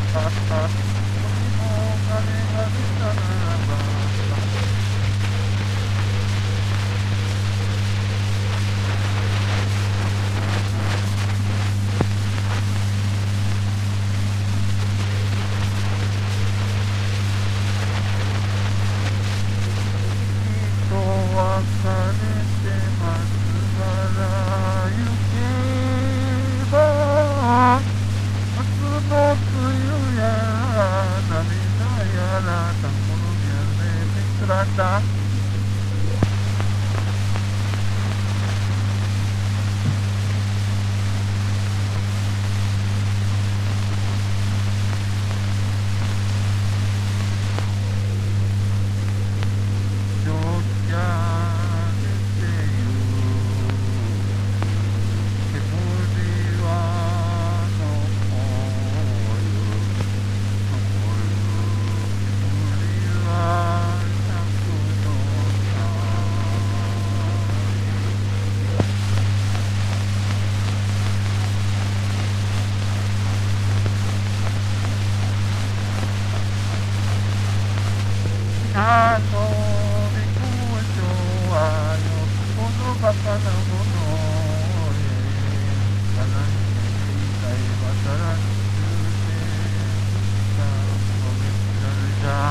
あの微工場はよっぽどバカなものへさらに世界はさらに終点さもめつられじゃ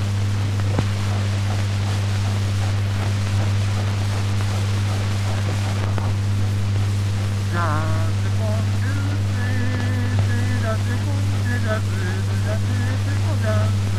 じゃあセコンデューセーラセコンデラズーラセコじゃん